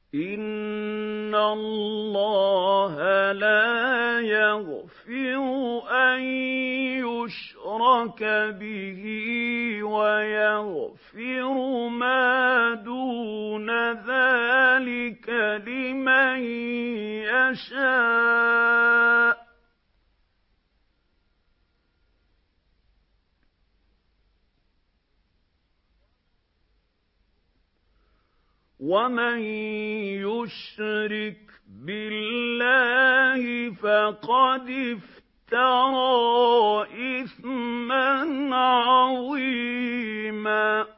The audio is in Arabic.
إِنَّ اللَّهَ لَا يَغْفِرُ أَن يُشْرَكَ بِهِ وَيَغْفِرُ مَا دُونَ ذَٰلِكَ لِمَن يَشَاءُ ۚ وَمَن يُشْرِكْ بِاللَّهِ فَقَدِ افْتَرَىٰ إِثْمًا عَظِيمًا.